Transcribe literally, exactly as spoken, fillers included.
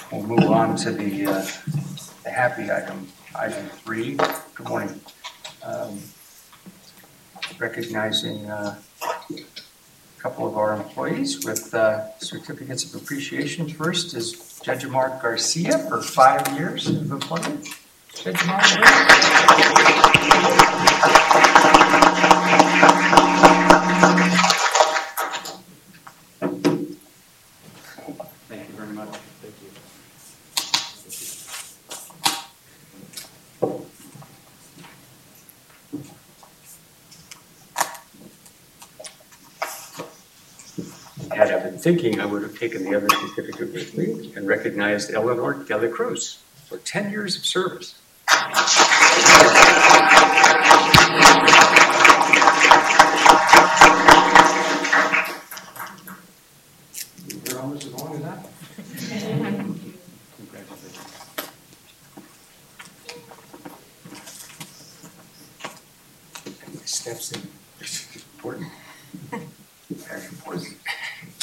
We'll move on to the, uh, the happy item, item three. Good morning. Um, recognizing uh, a couple of our employees with uh, certificates of appreciation. First is Judge Amar Garcia for five years of employment. Judge Amar. Thank you very much. Thank you. Had I been thinking, I would have taken the other certificate with me and recognized Eleanor De La Cruz for ten years of service. You're almost as long as that. Congratulations. Steps in. Important.